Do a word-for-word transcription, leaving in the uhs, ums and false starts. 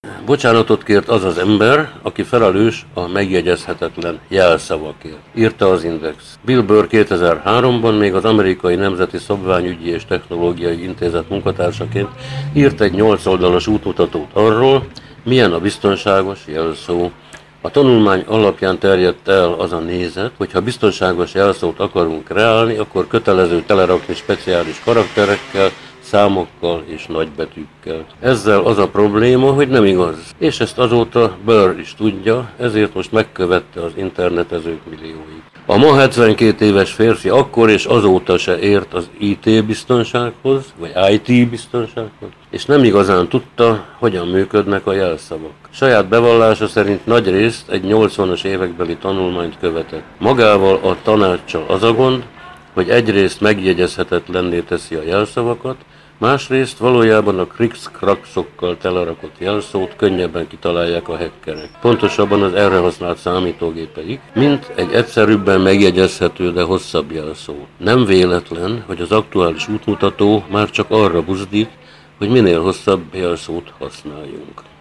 Bocsánatot kért az az ember, aki felelős a megjegyezhetetlen jelszavakért, írta az Index. Bill Burr kétezer-háromban még az Amerikai Nemzeti Szabványügyi és Technológiai Intézet munkatársaként írt egy nyolc oldalas útmutatót arról, milyen a biztonságos jelszó. A tanulmány alapján terjedt el az a nézet, hogy ha biztonságos jelszót akarunk kreálni, akkor kötelező telerakni speciális karakterekkel, számokkal és nagybetűkkel. Ezzel az a probléma, hogy nem igaz. És ezt azóta Burr is tudja, ezért most megkövette az internetezők millióit. A ma hetvenkét éves férfi akkor és azóta se ért az í té biztonsághoz, vagy i té biztonsághoz, és nem igazán tudta, hogyan működnek a jelszavak. Saját bevallása szerint nagy részt egy nyolcvanas évekbeli tanulmányt követett. Magával a tanáccsal az a gond, hogy egyrészt megjegyezhetetlenné teszi a jelszavakat, másrészt valójában a krikszkrakszokkal telerakott jelszót könnyebben kitalálják a hackerek. Pontosabban az erre használt számítógépeik, mint egy egyszerűbben megjegyezhető, de hosszabb jelszó. Nem véletlen, hogy az aktuális útmutató már csak arra buzdít, hogy minél hosszabb jelszót használjunk.